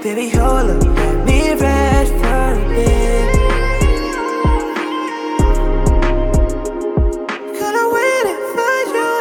Baby, hold up, let me rest for a bit. Girl, I waited for you.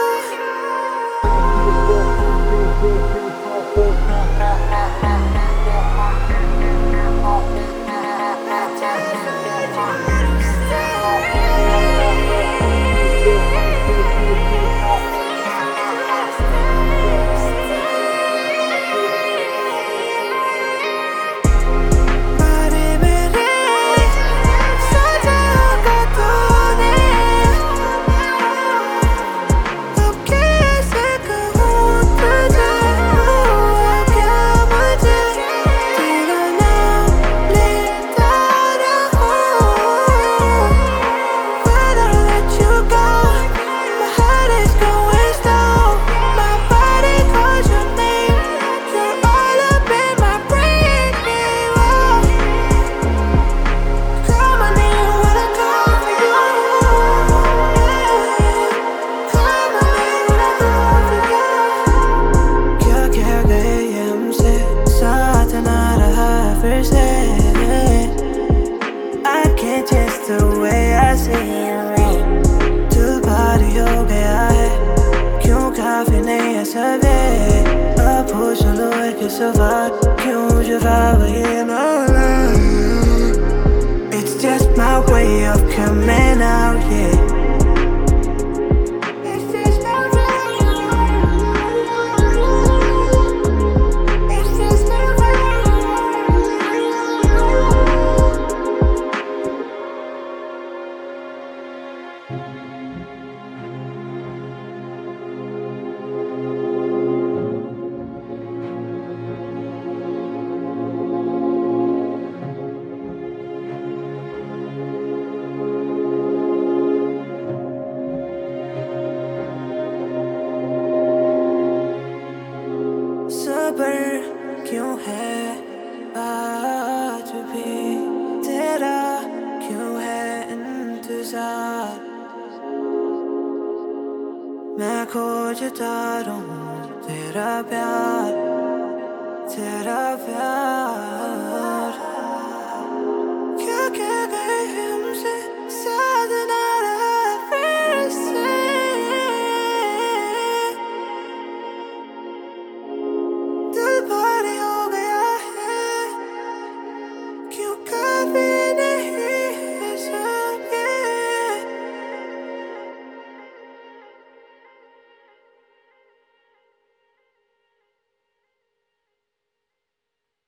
I can't change the way I see it. Too body हो गया है क्यों काफी नहीं है सभी अब हो चलो एक सवाल क्यों जवाब ये ना It's just my way of coming out, yeah. सबर क्यों है आज भी तेरा क्यों है इंतजार मैं खोजता रहूं तेरा प्यार